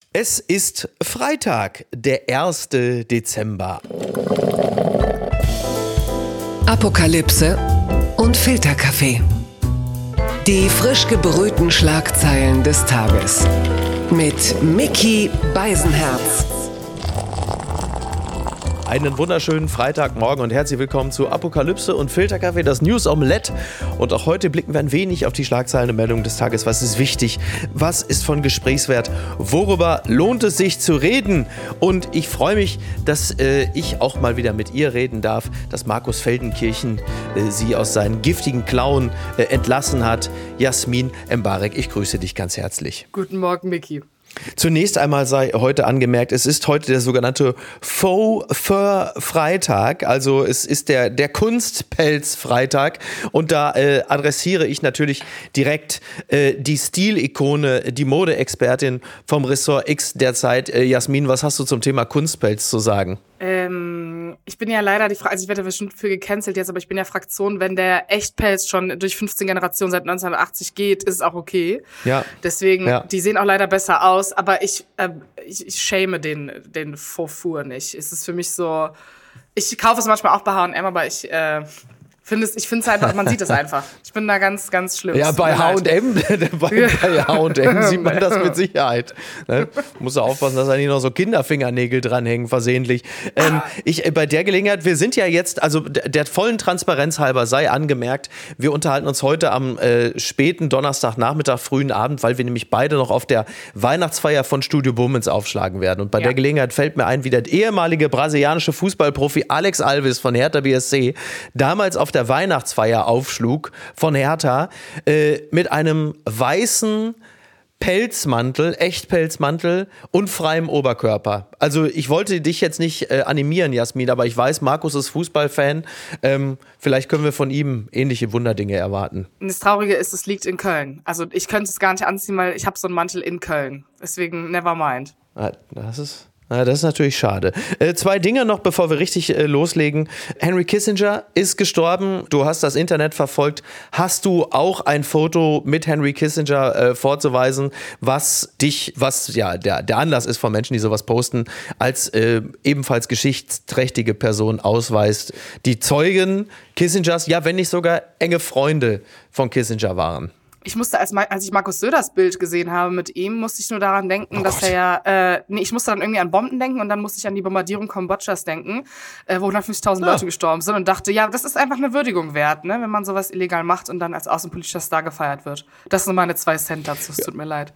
Es ist Freitag, der 1. Dezember. Apokalypse und Filterkaffee. Die frisch gebrühten Schlagzeilen des Tages. Mit Micky Beisenherz. Einen wunderschönen Freitagmorgen und herzlich willkommen zu Apokalypse und Filterkaffee, das News Omelette. Und auch heute blicken wir ein wenig auf die Schlagzeilen und Meldungen des Tages. Was ist wichtig? Was ist von Gesprächswert? Worüber lohnt es sich zu reden? Und ich freue mich, dass ich auch mal wieder mit ihr reden darf, dass Markus Feldenkirchen sie aus seinen giftigen Klauen entlassen hat. Jasmin Embarek, ich grüße dich ganz herzlich. Guten Morgen, Micky. Zunächst einmal sei heute angemerkt, es ist heute der sogenannte Faux-Fur-Freitag, also es ist der Kunstpelz-Freitag und da adressiere ich natürlich direkt die Stilikone, die Modeexpertin vom Ressort X derzeit. Jasmin, was hast du zum Thema Kunstpelz zu sagen? Ich bin ja leider also ich werde bestimmt für gecancelt jetzt, aber ich bin ja Fraktion, wenn der Echtpelz schon durch 15 Generationen seit 1980 geht, ist es auch okay. Ja. Deswegen, ja. Die sehen auch leider besser aus, aber ich schäme den Faux-Fur nicht. Es ist für mich so, ich kaufe es manchmal auch bei H&M, aber ich finde es einfach, man sieht es einfach. Ich bin da ganz, ganz schlimm. Ja, bei H&M, bei H&M sieht man das mit Sicherheit. Ne? Muss ja aufpassen, dass da nicht noch so Kinderfingernägel dranhängen, versehentlich. Bei der Gelegenheit, wir sind ja jetzt, also der vollen Transparenz halber sei angemerkt, wir unterhalten uns heute am späten Donnerstagnachmittag, frühen Abend, weil wir nämlich beide noch auf der Weihnachtsfeier von Studio Bummens aufschlagen werden. Und bei der Gelegenheit fällt mir ein, wie der ehemalige brasilianische Fußballprofi Alex Alves von Hertha BSC damals auf der Weihnachtsfeier aufschlug von Hertha mit einem weißen Pelzmantel, Echtpelzmantel und freiem Oberkörper. Also ich wollte dich jetzt nicht animieren, Jasmin, aber ich weiß, Markus ist Fußballfan. Vielleicht können wir von ihm ähnliche Wunderdinge erwarten. Das Traurige ist, es liegt in Köln. Also ich könnte es gar nicht anziehen, weil ich habe so einen Mantel in Köln. Deswegen never mind. Das ist natürlich schade. Zwei Dinge noch, bevor wir richtig loslegen. Henry Kissinger ist gestorben. Du hast das Internet verfolgt. Hast du auch ein Foto mit Henry Kissinger vorzuweisen, was der Anlass ist von Menschen, die sowas posten, als ebenfalls geschichtsträchtige Person ausweist, die Zeugen Kissingers, ja, wenn nicht sogar enge Freunde von Kissinger waren? Ich musste, als ich Markus Söders Bild gesehen habe mit ihm, musste ich nur daran denken, dass er ich musste dann irgendwie an Bomben denken und dann musste ich an die Bombardierung Kambodschas denken, wo 150.000 Leute gestorben sind und dachte, ja, das ist einfach eine Würdigung wert, ne, wenn man sowas illegal macht und dann als außenpolitischer Star gefeiert wird. Das sind meine 2 Cent dazu, es tut mir leid.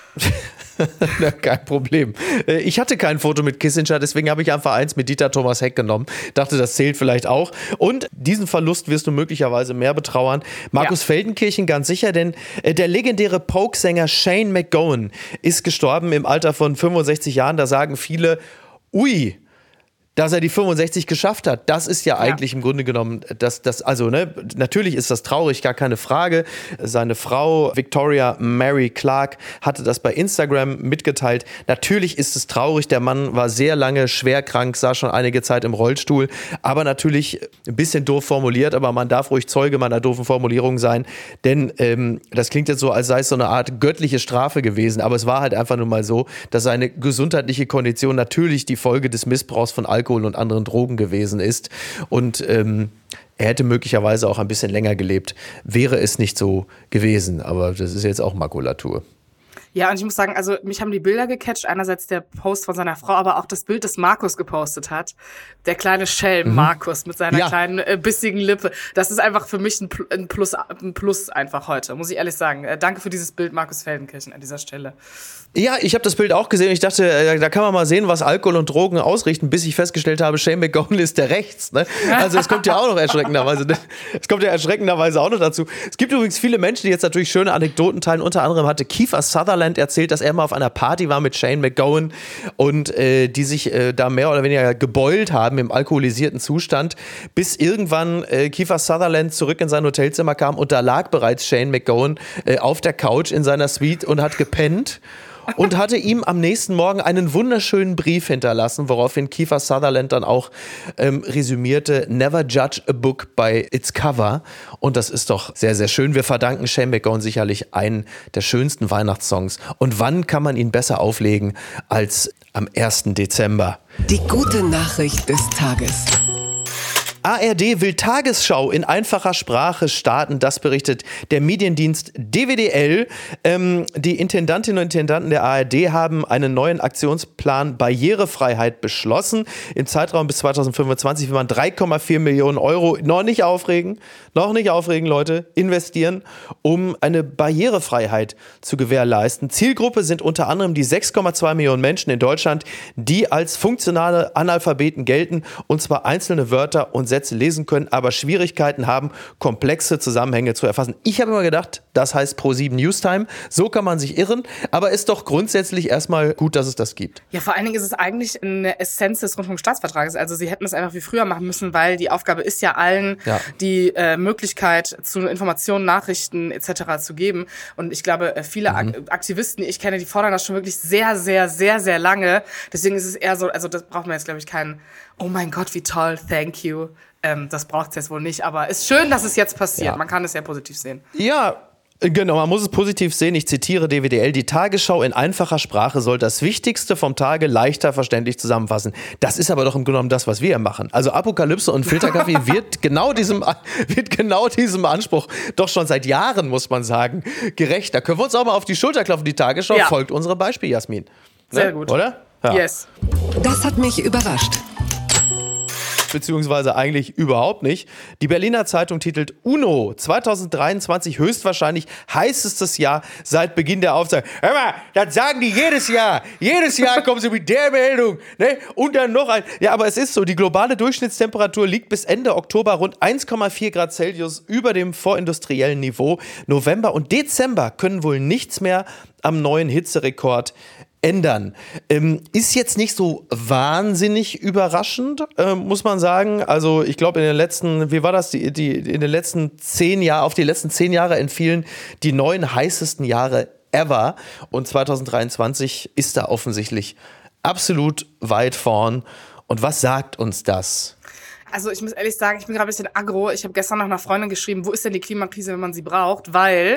Na, kein Problem. Ich hatte kein Foto mit Kissinger, deswegen habe ich einfach eins mit Dieter Thomas Heck genommen. Dachte, das zählt vielleicht auch. Und diesen Verlust wirst du möglicherweise mehr betrauern. Markus Feldenkirchen ganz sicher, denn der legendäre Polk-Sänger Shane MacGowan ist gestorben im Alter von 65 Jahren. Da sagen viele, ui, dass er die 65 geschafft hat, das ist ja eigentlich im Grunde genommen, natürlich ist das traurig, gar keine Frage. Seine Frau Victoria Mary Clark hatte das bei Instagram mitgeteilt. Natürlich ist es traurig, der Mann war sehr lange schwer krank, saß schon einige Zeit im Rollstuhl, aber natürlich ein bisschen doof formuliert, aber man darf ruhig Zeuge meiner doofen Formulierung sein, denn das klingt jetzt so, als sei es so eine Art göttliche Strafe gewesen, aber es war halt einfach nur mal so, dass seine gesundheitliche Kondition natürlich die Folge des Missbrauchs von Alkohol und anderen Drogen gewesen ist. Und er hätte möglicherweise auch ein bisschen länger gelebt, wäre es nicht so gewesen. Aber das ist jetzt auch Makulatur. Ja, und ich muss sagen, also mich haben die Bilder gecatcht. Einerseits der Post von seiner Frau, aber auch das Bild, das Markus gepostet hat. Der kleine Schelm Markus mit seiner kleinen bissigen Lippe. Das ist einfach für mich ein Plus einfach heute, muss ich ehrlich sagen. Danke für dieses Bild, Markus Feldenkirchen, an dieser Stelle. Ja, ich habe das Bild auch gesehen. Ich dachte, da kann man mal sehen, was Alkohol und Drogen ausrichten, bis ich festgestellt habe, Shane MacGowan ist der rechts. Ne? Also es kommt ja auch noch erschreckenderweise. Auch noch dazu. Es gibt übrigens viele Menschen, die jetzt natürlich schöne Anekdoten teilen. Unter anderem hatte Kiefer Sutherland erzählt, dass er mal auf einer Party war mit Shane MacGowan und die sich da mehr oder weniger gebeult haben im alkoholisierten Zustand, bis irgendwann Kiefer Sutherland zurück in sein Hotelzimmer kam und da lag bereits Shane MacGowan auf der Couch in seiner Suite und hat gepennt. und hatte ihm am nächsten Morgen einen wunderschönen Brief hinterlassen, woraufhin Kiefer Sutherland dann auch resümierte: Never judge a book by its cover. Und das ist doch sehr, sehr schön. Wir verdanken Shane MacGowan sicherlich einen der schönsten Weihnachtssongs. Und wann kann man ihn besser auflegen als am 1. Dezember? Die gute Nachricht des Tages. ARD will Tagesschau in einfacher Sprache starten, das berichtet der Mediendienst DWDL. Die Intendantinnen und Intendanten der ARD haben einen neuen Aktionsplan Barrierefreiheit beschlossen. Im Zeitraum bis 2025 will man 3,4 Millionen Euro, noch nicht aufregen, Leute, investieren, um eine Barrierefreiheit zu gewährleisten. Zielgruppe sind unter anderem die 6,2 Millionen Menschen in Deutschland, die als funktionale Analphabeten gelten, und zwar einzelne Wörter und Sätze lesen können, aber Schwierigkeiten haben, komplexe Zusammenhänge zu erfassen. Ich habe immer gedacht, das heißt Pro7 Newstime. So kann man sich irren, aber ist doch grundsätzlich erstmal gut, dass es das gibt. Ja, vor allen Dingen ist es eigentlich eine Essenz des Rundfunkstaatsvertrages. Also sie hätten es einfach wie früher machen müssen, weil die Aufgabe ist ja allen, die Möglichkeit zu Informationen, Nachrichten etc. zu geben. Und ich glaube, viele Aktivisten, die ich kenne, die fordern das schon wirklich sehr, sehr, sehr, sehr lange. Deswegen ist es eher so, also das braucht man jetzt, glaube ich, keinen "Oh mein Gott, wie toll, thank you". Das braucht es jetzt wohl nicht, aber ist schön, dass es jetzt passiert. Ja. Man kann es ja positiv sehen. Ja, genau, man muss es positiv sehen. Ich zitiere DWDL: Die Tagesschau in einfacher Sprache soll das Wichtigste vom Tage leichter verständlich zusammenfassen. Das ist aber doch im Grunde genommen das, was wir hier machen. Also Apokalypse und Filterkaffee wird genau diesem Anspruch doch schon seit Jahren, muss man sagen, gerecht. Da können wir uns auch mal auf die Schulter klopfen. Die Tagesschau folgt unserem Beispiel, Jasmin. Sehr gut. Oder? Ja. Yes. Das hat mich überrascht. Beziehungsweise eigentlich überhaupt nicht. Die Berliner Zeitung titelt: UNO 2023 höchstwahrscheinlich heißestes Jahr seit Beginn der Aufzeichnung. Hör mal, das sagen die jedes Jahr. Jedes Jahr kommen sie mit der Meldung. Ne? Und dann noch ein. Ja, aber es ist so, die globale Durchschnittstemperatur liegt bis Ende Oktober rund 1,4 Grad Celsius über dem vorindustriellen Niveau. November und Dezember können wohl nichts mehr am neuen Hitzerekord ändern. Ist jetzt nicht so wahnsinnig überraschend, muss man sagen. Also ich glaube, in den letzten, in den letzten 10 Jahren, auf die letzten 10 Jahre entfielen die 9 heißesten Jahre ever. Und 2023 ist da offensichtlich absolut weit vorn. Und was sagt uns das? Also ich muss ehrlich sagen, ich bin gerade ein bisschen aggro. Ich habe gestern noch einer Freundin geschrieben, wo ist denn die Klimakrise, wenn man sie braucht? Weil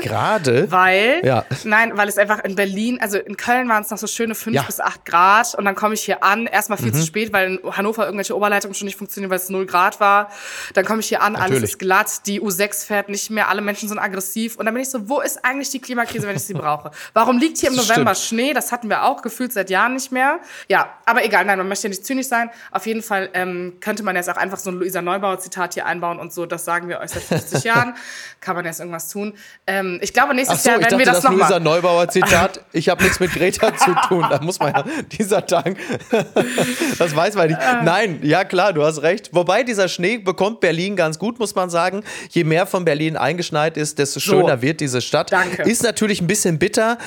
es einfach in Berlin, also in Köln waren es noch so schöne 5 bis 8 Grad. Und dann komme ich hier an, erstmal viel zu spät, weil in Hannover irgendwelche Oberleitungen schon nicht funktionieren, weil es 0 Grad war. Dann komme ich hier an, alles ist glatt, die U6 fährt nicht mehr, alle Menschen sind aggressiv. Und dann bin ich so, wo ist eigentlich die Klimakrise, wenn ich sie brauche? Warum liegt hier im November Schnee? Das hatten wir auch gefühlt seit Jahren nicht mehr. Ja, aber egal, nein, man möchte ja nicht zynisch sein. Auf jeden Fall könnte man jetzt auch einfach so ein Luisa Neubauer-Zitat hier einbauen und so, das sagen wir euch seit 50 Jahren. Kann man jetzt irgendwas tun? Ich glaube, nächstes Jahr werden wir das nochmal. Luisa Neubauer-Zitat, ich habe nichts mit Greta zu tun. Da muss man ja dieser Tag, das weiß man nicht. Nein, ja klar, du hast recht. Wobei dieser Schnee bekommt Berlin ganz gut, muss man sagen. Je mehr von Berlin eingeschneit ist, desto schöner wird diese Stadt. Danke. Ist natürlich ein bisschen bitter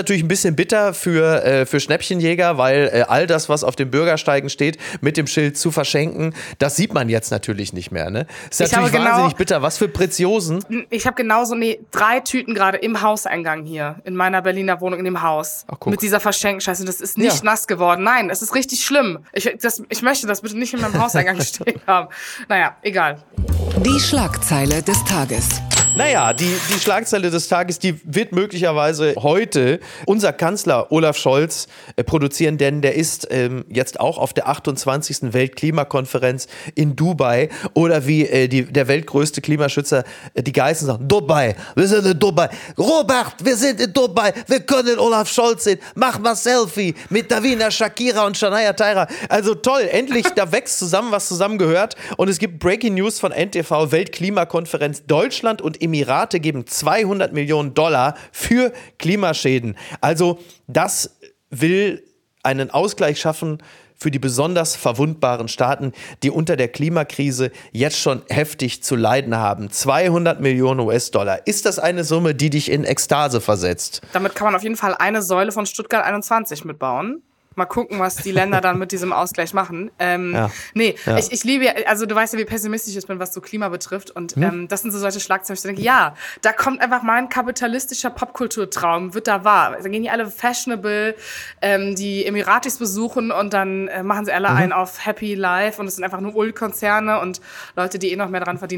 für Schnäppchenjäger, weil all das, was auf den Bürgersteigen steht, mit dem Schild zu verschenken, das sieht man jetzt natürlich nicht mehr, ne? Ist natürlich wahnsinnig bitter. Was für Preziosen. Ich habe 3 Tüten gerade im Hauseingang hier, in meiner Berliner Wohnung, in dem Haus. Ach, mit dieser Verschenkenscheiße. Das ist nicht nass geworden. Nein, es ist richtig schlimm. Ich möchte das bitte nicht in meinem Hauseingang stehen haben. Naja, egal. Die Schlagzeile des Tages. Naja, die Schlagzeile des Tages, die wird möglicherweise heute unser Kanzler Olaf Scholz produzieren, denn der ist jetzt auch auf der 28. Weltklimakonferenz in Dubai, oder wie der weltgrößte Klimaschützer die Geißen sagen: Dubai, wir sind in Dubai. Robert, wir sind in Dubai, wir können Olaf Scholz sehen. Mach mal Selfie mit Davina Shakira und Shania Taira. Also toll, endlich, da wächst zusammen, was zusammengehört. Und es gibt Breaking News von NTV: Weltklimakonferenz. Deutschland und Emirate geben $200 Millionen für Klimaschäden. Also das will einen Ausgleich schaffen für die besonders verwundbaren Staaten, die unter der Klimakrise jetzt schon heftig zu leiden haben. $200 Millionen. Ist das eine Summe, die dich in Ekstase versetzt? Damit kann man auf jeden Fall eine Säule von Stuttgart 21 mitbauen. Mal gucken, was die Länder dann mit diesem Ausgleich machen. Ich liebe ja, also du weißt ja, wie pessimistisch ich bin, was so Klima betrifft. Und das sind so solche Schlagzeilen, ich denke, ja, da kommt einfach mein kapitalistischer Popkulturtraum, wird da wahr. Dann gehen die alle fashionable, die Emiratis besuchen und dann machen sie alle einen auf Happy Life und es sind einfach nur Ölkonzerne und Leute, die noch mehr dran verdienen.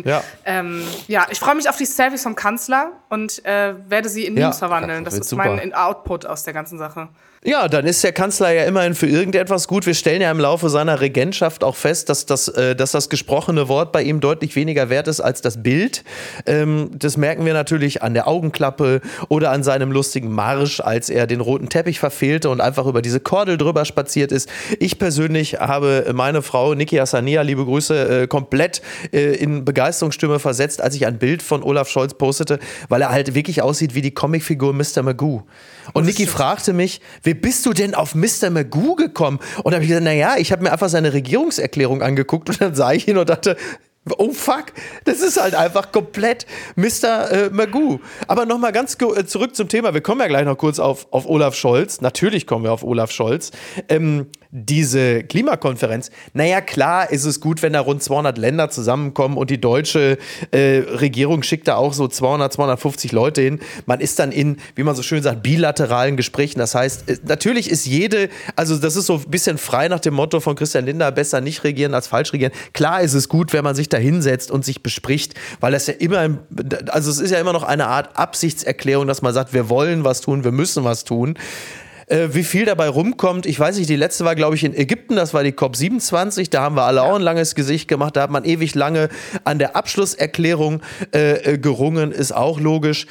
Ich freue mich auf die Selfies vom Kanzler und werde sie in Memes verwandeln. Das ist mein Output aus der ganzen Sache. Ja, dann ist der Kanzler ja immerhin für irgendetwas gut. Wir stellen ja im Laufe seiner Regentschaft auch fest, dass das gesprochene Wort bei ihm deutlich weniger wert ist als das Bild. Das merken wir natürlich an der Augenklappe oder an seinem lustigen Marsch, als er den roten Teppich verfehlte und einfach über diese Kordel drüber spaziert ist. Ich persönlich habe meine Frau Niki Hassania, liebe Grüße, komplett in Begeisterungsstimme versetzt, als ich ein Bild von Olaf Scholz postete, weil er halt wirklich aussieht wie die Comicfigur Mr. Magoo. Und Niki fragte mich, wie bist du denn auf Mr. Magoo gekommen? Und da habe ich gesagt, naja, ich habe mir einfach seine Regierungserklärung angeguckt und dann sah ich ihn und dachte, oh fuck, das ist halt einfach komplett Mr. Magoo. Aber nochmal ganz zurück zum Thema, wir kommen ja gleich noch kurz auf Olaf Scholz. Natürlich kommen wir auf Olaf Scholz. Diese Klimakonferenz, naja, klar ist es gut, wenn da rund 200 Länder zusammenkommen und die deutsche Regierung schickt da auch so 200, 250 Leute hin. Man ist dann in, wie man so schön sagt, bilateralen Gesprächen. Das heißt, natürlich ist also das ist so ein bisschen frei nach dem Motto von Christian Lindner, besser nicht regieren als falsch regieren. Klar ist es gut, wenn man sich da hinsetzt und sich bespricht, weil das ja immer, also es ist ja immer noch eine Art Absichtserklärung, dass man sagt, wir wollen was tun, wir müssen was tun. Wie viel dabei rumkommt, ich weiß nicht, die letzte war, glaube ich, in Ägypten, das war die COP27, da haben wir alle auch ein langes Gesicht gemacht, da hat man ewig lange an der Abschlusserklärung gerungen, ist auch logisch.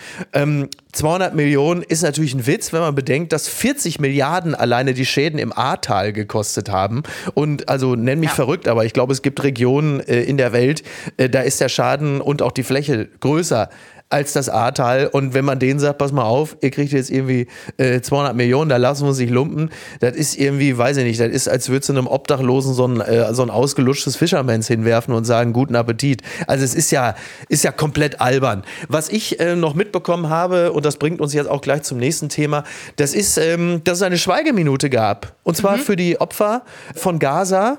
200 Millionen ist natürlich ein Witz, wenn man bedenkt, dass 40 Milliarden alleine die Schäden im Ahrtal gekostet haben. Und also nenn mich verrückt, aber ich glaube, es gibt Regionen in der Welt, da ist der Schaden und auch die Fläche größer als das Ahrtal. Und wenn man denen sagt, pass mal auf, ihr kriegt jetzt irgendwie 200 Millionen, da lassen wir uns nicht lumpen, das ist irgendwie, weiß ich nicht, das ist, als würdest du einem Obdachlosen so ein ausgelutschtes Fischermans hinwerfen und sagen, guten Appetit. Also es ist ja komplett albern. Was ich noch mitbekommen habe, und das bringt uns jetzt auch gleich zum nächsten Thema, das ist, dass es eine Schweigeminute gab. Und zwar für die Opfer von Gaza.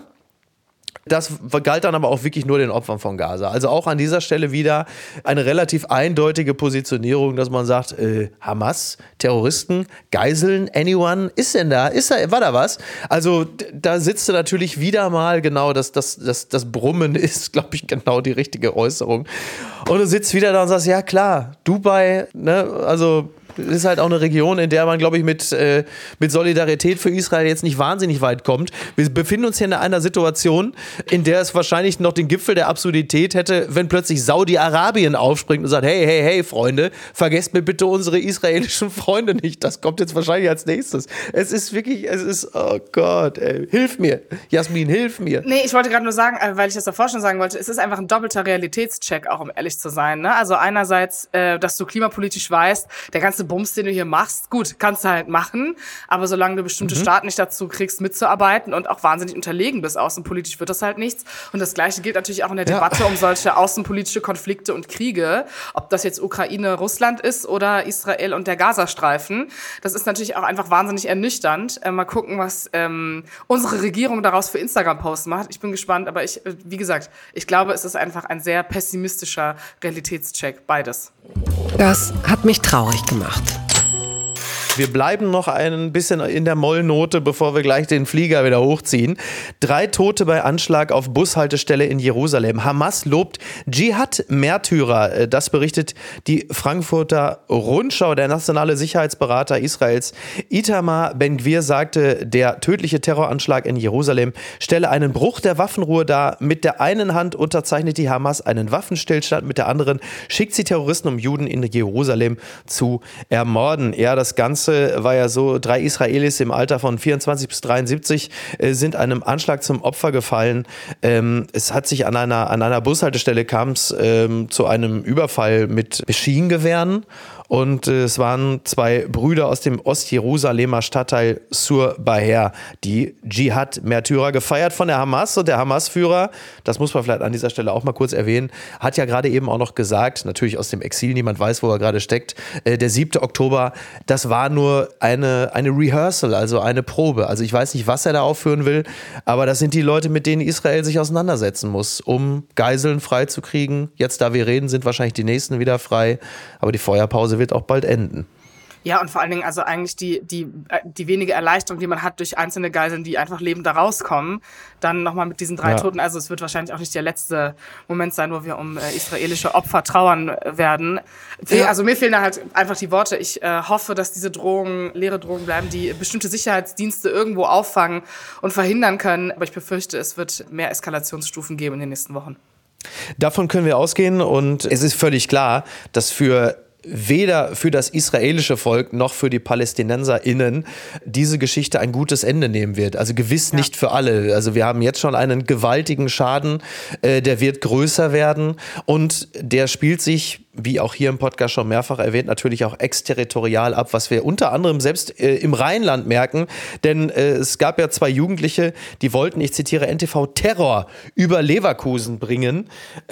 Das galt dann aber auch wirklich nur den Opfern von Gaza. Also auch an dieser Stelle wieder eine relativ eindeutige Positionierung, dass man sagt, Hamas, Terroristen, Geiseln, anyone, war da was? Also da sitzt du natürlich wieder mal, genau, das Brummen ist, glaube ich, genau die richtige Äußerung. Und du sitzt wieder da und sagst, ja klar, Dubai, ne, also ist halt auch eine Region, in der man, glaube ich, mit Solidarität für Israel jetzt nicht wahnsinnig weit kommt. Wir befinden uns hier in einer Situation, in der es wahrscheinlich noch den Gipfel der Absurdität hätte, wenn plötzlich Saudi-Arabien aufspringt und sagt, hey, Freunde, vergesst mir bitte unsere israelischen Freunde nicht. Das kommt jetzt wahrscheinlich als nächstes. Oh Gott, ey, hilf mir. Jasmin, hilf mir. Nee, ich wollte gerade nur sagen, weil ich das davor schon sagen wollte, es ist einfach ein doppelter Realitätscheck, auch um ehrlich zu sein. Ne? Also einerseits, dass du klimapolitisch weißt, der ganze Bums, den du hier machst, gut, kannst du halt machen, aber solange du bestimmte Staaten nicht dazu kriegst, mitzuarbeiten und auch wahnsinnig unterlegen bist, außenpolitisch wird das halt nichts. Und das Gleiche gilt natürlich auch in der Debatte um solche außenpolitische Konflikte und Kriege, ob das jetzt Ukraine, Russland ist oder Israel und der Gazastreifen. Das ist natürlich auch einfach wahnsinnig ernüchternd. Mal gucken, was unsere Regierung daraus für Instagram-Posts macht. Ich bin gespannt, aber wie gesagt, ich glaube, es ist einfach ein sehr pessimistischer Realitätscheck, beides. Das hat mich traurig gemacht. Wir bleiben noch ein bisschen in der Mollnote, bevor wir gleich den Flieger wieder hochziehen. 3 Tote bei Anschlag auf Bushaltestelle in Jerusalem. Hamas lobt Dschihad-Märtyrer. Das berichtet die Frankfurter Rundschau. Der nationale Sicherheitsberater Israels Itamar Ben-Gvir sagte, der tödliche Terroranschlag in Jerusalem stelle einen Bruch der Waffenruhe dar. Mit der einen Hand unterzeichnet die Hamas einen Waffenstillstand, mit der anderen schickt sie Terroristen, um Juden in Jerusalem zu ermorden. Ja, das Ganze war ja so, 3 Israelis im Alter von 24 bis 73 sind einem Anschlag zum Opfer gefallen. Es hat sich an einer Bushaltestelle kam es zu einem Überfall mit Maschinengewehren. und es waren 2 Brüder aus dem Ostjerusalemer Stadtteil Sur Baher, die Dschihad-Märtyrer gefeiert von der Hamas. Und der Hamas-Führer, das muss man vielleicht an dieser Stelle auch mal kurz erwähnen, hat ja gerade eben auch noch gesagt, natürlich aus dem Exil, niemand weiß, wo er gerade steckt, der 7. Oktober, das war nur eine Rehearsal, also eine Probe. Also ich weiß nicht, was er da aufführen will, aber das sind die Leute, mit denen Israel sich auseinandersetzen muss, um Geiseln freizukriegen. Jetzt, da wir reden, sind wahrscheinlich die nächsten wieder frei, aber die Feuerpause wird auch bald enden. Ja, und vor allen Dingen also eigentlich die wenige Erleichterung, die man hat durch einzelne Geiseln, die einfach lebend da rauskommen, dann nochmal mit diesen 3 Toten. Also es wird wahrscheinlich auch nicht der letzte Moment sein, wo wir um israelische Opfer trauern werden. Ja. Also mir fehlen da halt einfach die Worte. Ich hoffe, dass diese Drohungen leere Drohungen bleiben, die bestimmte Sicherheitsdienste irgendwo auffangen und verhindern können. Aber ich befürchte, es wird mehr Eskalationsstufen geben in den nächsten Wochen. Davon können wir ausgehen und es ist völlig klar, dass weder für das israelische Volk noch für die PalästinenserInnen diese Geschichte ein gutes Ende nehmen wird. Also gewiss nicht für alle. Also wir haben jetzt schon einen gewaltigen Schaden, der wird größer werden und der spielt sich, wie auch hier im Podcast schon mehrfach erwähnt, natürlich auch exterritorial ab, was wir unter anderem selbst im Rheinland merken. Denn es gab ja 2 Jugendliche, die wollten, ich zitiere, NTV Terror über Leverkusen bringen.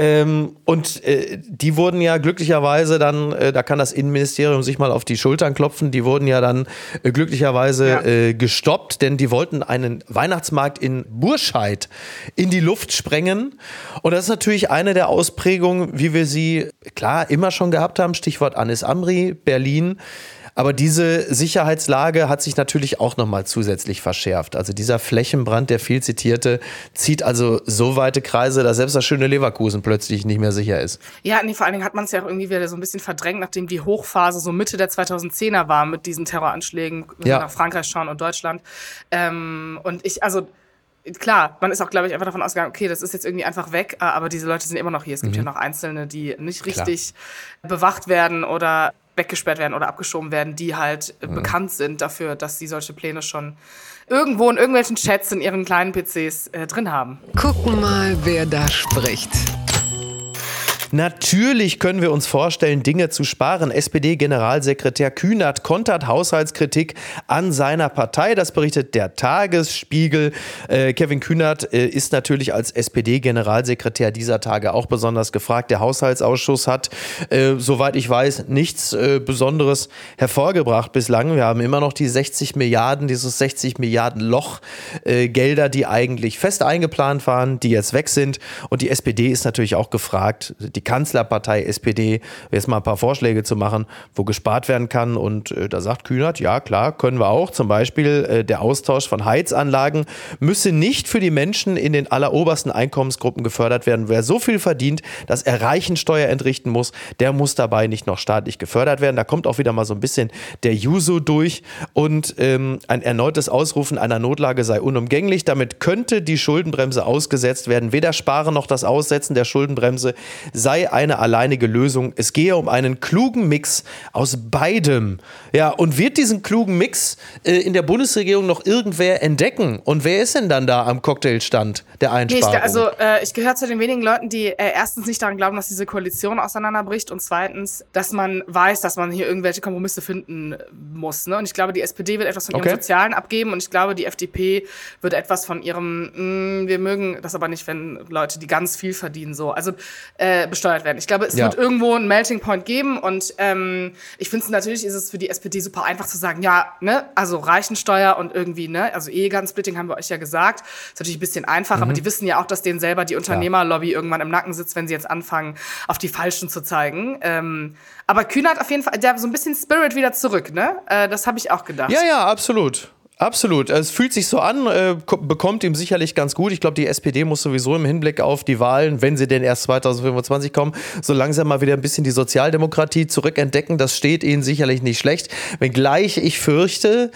Und die wurden ja glücklicherweise dann, da kann das Innenministerium sich mal auf die Schultern klopfen, die wurden ja dann glücklicherweise gestoppt, denn die wollten einen Weihnachtsmarkt in Burscheid in die Luft sprengen. Und das ist natürlich eine der Ausprägungen, wie wir sie, klar, immer schon gehabt haben, Stichwort Anis Amri, Berlin. Aber diese Sicherheitslage hat sich natürlich auch nochmal zusätzlich verschärft. Also dieser Flächenbrand, der viel zitierte, zieht also so weite Kreise, dass selbst das schöne Leverkusen plötzlich nicht mehr sicher ist. Ja, nee, vor allen Dingen hat man es ja auch irgendwie wieder so ein bisschen verdrängt, nachdem die Hochphase so Mitte der 2010er war mit diesen Terroranschlägen nach Frankreich schauen und Deutschland. Klar, man ist auch, glaube ich, einfach davon ausgegangen, okay, das ist jetzt irgendwie einfach weg, aber diese Leute sind immer noch hier. Es gibt ja noch Einzelne, die nicht richtig bewacht werden oder weggesperrt werden oder abgeschoben werden, die halt bekannt sind dafür, dass sie solche Pläne schon irgendwo in irgendwelchen Chats in ihren kleinen PCs drin haben. Gucken mal, wer da spricht. Natürlich können wir uns vorstellen, Dinge zu sparen. SPD-Generalsekretär Kühnert kontert Haushaltskritik an seiner Partei. Das berichtet der Tagesspiegel. Kevin Kühnert ist natürlich als SPD-Generalsekretär dieser Tage auch besonders gefragt. Der Haushaltsausschuss hat, soweit ich weiß, nichts Besonderes hervorgebracht bislang. Wir haben immer noch die 60 Milliarden, dieses 60 Milliarden Loch Gelder, die eigentlich fest eingeplant waren, die jetzt weg sind. Und die SPD ist natürlich auch gefragt, die Kanzlerpartei SPD, jetzt mal ein paar Vorschläge zu machen, wo gespart werden kann. Und da sagt Kühnert, ja klar, können wir auch. Zum Beispiel der Austausch von Heizanlagen müsse nicht für die Menschen in den allerobersten Einkommensgruppen gefördert werden. Wer so viel verdient, dass er Reichensteuer entrichten muss, der muss dabei nicht noch staatlich gefördert werden. Da kommt auch wieder mal so ein bisschen der Juso durch. Und ein erneutes Ausrufen einer Notlage sei unumgänglich. Damit könnte die Schuldenbremse ausgesetzt werden. Weder Sparen noch das Aussetzen der Schuldenbremse sei eine alleinige Lösung. Es gehe um einen klugen Mix aus beidem. Ja, und wird diesen klugen Mix in der Bundesregierung noch irgendwer entdecken? Und wer ist denn dann da am Cocktailstand der Einsparung? Ich gehöre zu den wenigen Leuten, die erstens nicht daran glauben, dass diese Koalition auseinanderbricht und zweitens, dass man weiß, dass man hier irgendwelche Kompromisse finden muss. Ne? Und ich glaube, die SPD wird etwas von ihrem Sozialen abgeben und ich glaube, die FDP wird etwas von ihrem, wir mögen das aber nicht, wenn Leute, die ganz viel verdienen, besteuert werden. Ich glaube, es wird irgendwo einen Melting Point geben und ich finde natürlich ist es für die SPD super einfach zu sagen, ja, ne, also Reichensteuer und irgendwie, ne, also Ehegattensplitting haben wir euch ja gesagt, ist natürlich ein bisschen einfach, aber die wissen ja auch, dass denen selber die Unternehmerlobby irgendwann im Nacken sitzt, wenn sie jetzt anfangen, auf die Falschen zu zeigen. Aber Kühnert auf jeden Fall, der hat so ein bisschen Spirit wieder zurück, ne? Das habe ich auch gedacht. Ja, absolut. Absolut. Es fühlt sich so an, bekommt ihm sicherlich ganz gut. Ich glaube, die SPD muss sowieso im Hinblick auf die Wahlen, wenn sie denn erst 2025 kommen, so langsam mal wieder ein bisschen die Sozialdemokratie zurückentdecken. Das steht ihnen sicherlich nicht schlecht. Wenngleich ich fürchte,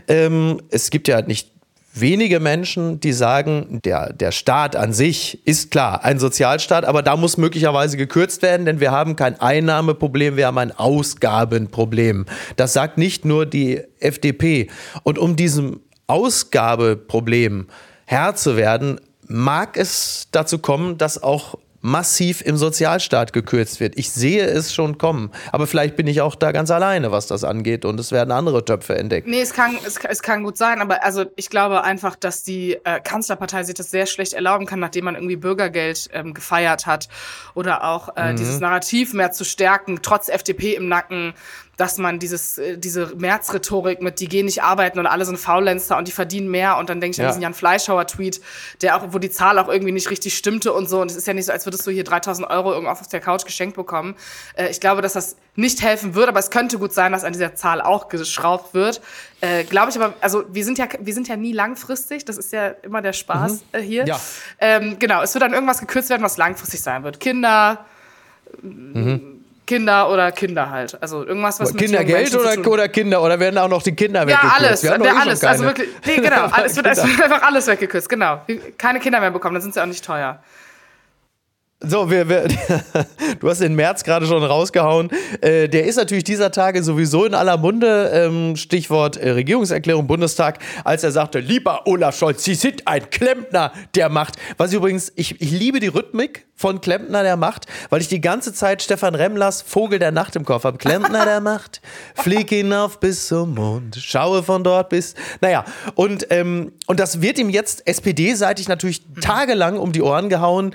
es gibt ja nicht wenige Menschen, die sagen, der Staat an sich ist klar ein Sozialstaat, aber da muss möglicherweise gekürzt werden, denn wir haben kein Einnahmeproblem, wir haben ein Ausgabenproblem. Das sagt nicht nur die FDP. Und um diesem Ausgabeproblem Herr zu werden, mag es dazu kommen, dass auch massiv im Sozialstaat gekürzt wird. Ich sehe es schon kommen. Aber vielleicht bin ich auch da ganz alleine, was das angeht, und es werden andere Töpfe entdeckt. Nee, es kann gut sein, aber also ich glaube einfach, dass die Kanzlerpartei sich das sehr schlecht erlauben kann, nachdem man irgendwie Bürgergeld gefeiert hat, oder auch dieses Narrativ mehr zu stärken, trotz FDP im Nacken, dass man diese Merz-Rhetorik mit, die gehen nicht arbeiten und alle sind Faulenzer und die verdienen mehr, und dann denke ich an diesen Jan Fleischhauer-Tweet, wo die Zahl auch irgendwie nicht richtig stimmte und so, und es ist ja nicht so, als würdest du hier 3.000 € irgendwo auf der Couch geschenkt bekommen. Ich glaube, dass das nicht helfen wird, aber es könnte gut sein, dass an dieser Zahl auch geschraubt wird. Glaube ich aber, also wir sind ja nie langfristig, das ist ja immer der Spaß hier. Ja. Genau, es wird dann irgendwas gekürzt werden, was langfristig sein wird. Kinder oder Kinder halt. Also irgendwas, was mit Kindergeld oder Kinder, oder werden auch noch die Kinder weggekürzt? Ja, alles. Also wirklich, nee, genau. Es wird einfach alles weggekürzt, genau. Keine Kinder mehr bekommen, dann sind sie auch nicht teuer. So, du hast den Merz gerade schon rausgehauen. Der ist natürlich dieser Tage sowieso in aller Munde. Stichwort Regierungserklärung Bundestag, als er sagte, lieber Olaf Scholz, Sie sind ein Klempner der Macht. Was übrigens, ich liebe die Rhythmik von Klempner der Macht, weil ich die ganze Zeit Stefan Remlers Vogel der Nacht im Kopf habe. Klempner der Macht, flieg hinauf bis zum Mond, schaue von dort bis... Naja, und das wird ihm jetzt SPD-seitig natürlich tagelang um die Ohren gehauen.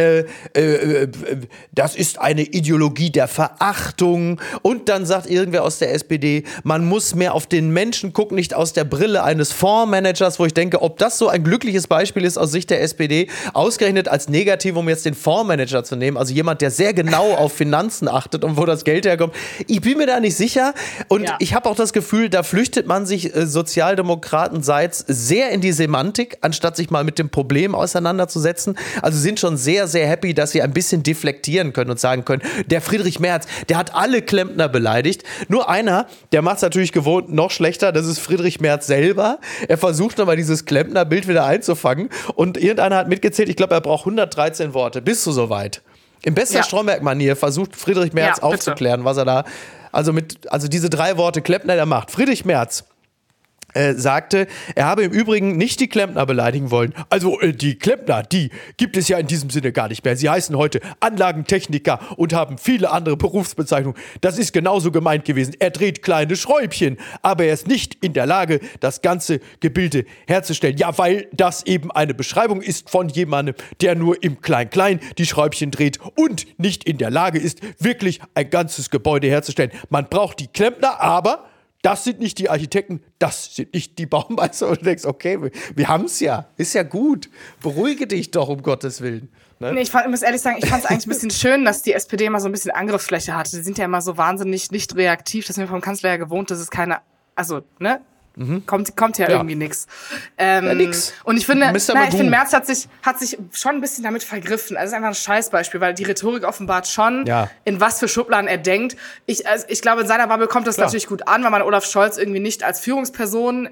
Das ist eine Ideologie der Verachtung. Und dann sagt irgendwer aus der SPD, man muss mehr auf den Menschen gucken, nicht aus der Brille eines Fondsmanagers, wo ich denke, ob das so ein glückliches Beispiel ist aus Sicht der SPD, ausgerechnet als negativ, um jetzt den Fondsmanager zu nehmen, also jemand, der sehr genau auf Finanzen achtet und wo das Geld herkommt. Ich bin mir da nicht sicher, und ich habe auch das Gefühl, da flüchtet man sich sozialdemokratenseits sehr in die Semantik, anstatt sich mal mit dem Problem auseinanderzusetzen. Also sind schon sehr, sehr happy, dass sie ein bisschen deflektieren können und sagen können, der Friedrich Merz, der hat alle Klempner beleidigt. Nur einer, der macht es natürlich gewohnt noch schlechter, das ist Friedrich Merz selber. Er versucht nochmal dieses Klempner-Bild wieder einzufangen, und irgendeiner hat mitgezählt, ich glaube, er braucht 113 Worte. Bist du soweit? In bester Stromberg-Manier versucht Friedrich Merz aufzuklären, was er da, also diese 3 Worte Klempner der Macht. Friedrich Merz sagte, er habe im Übrigen nicht die Klempner beleidigen wollen. Also die Klempner, die gibt es ja in diesem Sinne gar nicht mehr. Sie heißen heute Anlagentechniker und haben viele andere Berufsbezeichnungen. Das ist genauso gemeint gewesen. Er dreht kleine Schräubchen, aber er ist nicht in der Lage, das ganze Gebilde herzustellen. Ja, weil das eben eine Beschreibung ist von jemandem, der nur im Klein-Klein die Schräubchen dreht und nicht in der Lage ist, wirklich ein ganzes Gebäude herzustellen. Man braucht die Klempner, aber das sind nicht die Architekten, das sind nicht die Baumeister. Und du denkst, okay, wir haben es ja, ist ja gut. Beruhige dich doch, um Gottes Willen. Ne? Nee, ich muss ehrlich sagen, ich fand es eigentlich ein bisschen schön, dass die SPD immer so ein bisschen Angriffsfläche hatte. Die sind ja immer so wahnsinnig nicht reaktiv. Das sind wir vom Kanzler ja gewohnt, dass es keine, also, ne? Kommt ja irgendwie nix. Nix. Und ich finde, Merz hat sich schon ein bisschen damit vergriffen. Also es ist einfach ein Scheißbeispiel, weil die Rhetorik offenbart schon, in was für Schubladen er denkt. Ich glaube, in seiner Bubble kommt das natürlich gut an, weil man Olaf Scholz irgendwie nicht als Führungsperson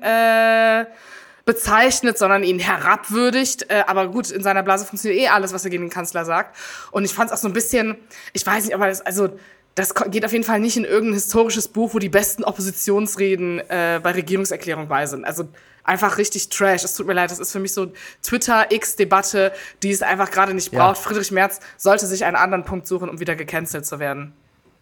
bezeichnet, sondern ihn herabwürdigt. Aber gut, in seiner Blase funktioniert alles, was er gegen den Kanzler sagt. Und ich fand es auch so ein bisschen, ich weiß nicht, aber das geht auf jeden Fall nicht in irgendein historisches Buch, wo die besten Oppositionsreden bei Regierungserklärung bei sind. Also einfach richtig Trash. Es tut mir leid, das ist für mich so Twitter-X-Debatte, die es einfach gerade nicht braucht. Friedrich Merz sollte sich einen anderen Punkt suchen, um wieder gecancelt zu werden.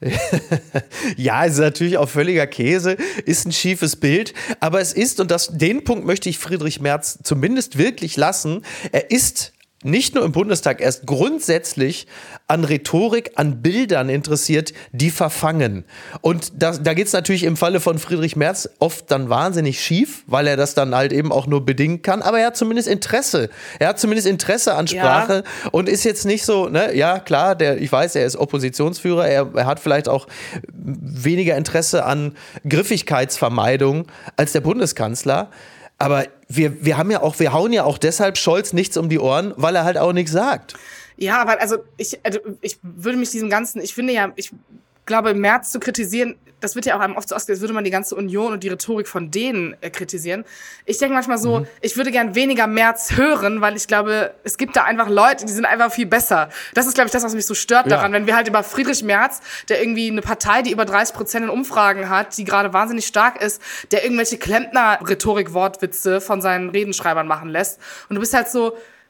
Ja, es ist natürlich auch völliger Käse, ist ein schiefes Bild, aber es ist, und den Punkt möchte ich Friedrich Merz zumindest wirklich lassen, er ist nicht nur im Bundestag, er ist grundsätzlich an Rhetorik, an Bildern interessiert, die verfangen. Und da geht es natürlich im Falle von Friedrich Merz oft dann wahnsinnig schief, weil er das dann halt eben auch nur bedingt kann. Aber er hat zumindest Interesse. Er hat zumindest Interesse an Sprache und ist jetzt nicht so, ne, ja klar, ich weiß, er ist Oppositionsführer, er hat vielleicht auch weniger Interesse an Griffigkeitsvermeidung als der Bundeskanzler. Aber wir hauen ja auch deshalb Scholz nichts um die Ohren, weil er halt auch nichts sagt. Ja, aber ich würde mich ich glaube, Merz zu kritisieren, das wird ja auch einem oft so ausgelegt, als würde man die ganze Union und die Rhetorik von denen kritisieren. Ich denke manchmal so, ich würde gern weniger Merz hören, weil ich glaube, es gibt da einfach Leute, die sind einfach viel besser. Das ist, glaube ich, das, was mich so stört daran, wenn wir halt über Friedrich Merz, der irgendwie eine Partei, die über 30% in Umfragen hat, die gerade wahnsinnig stark ist, der irgendwelche Klempner-Rhetorik-Wortwitze von seinen Redenschreibern machen lässt. Und du bist halt so,